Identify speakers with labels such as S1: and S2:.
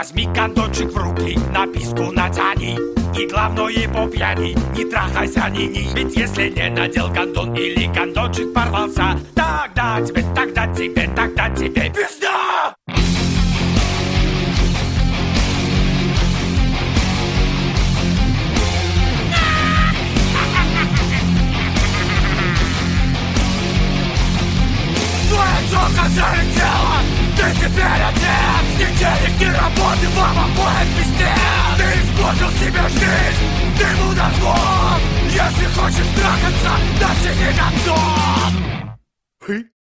S1: Возьми кондончик в руки, на писку натяни. И главное по пьяни, не трахайся ни-ни. Ведь если не надел гондон или кондончик порвался, тогда тебе пизда! Твоя тёлка залетела, ты теперь один. С неделек ни работы вам обоим пиздец. Ты испортил себе жизнь, ты мудаком. Если хочешь трахаться, дайте мне гондон.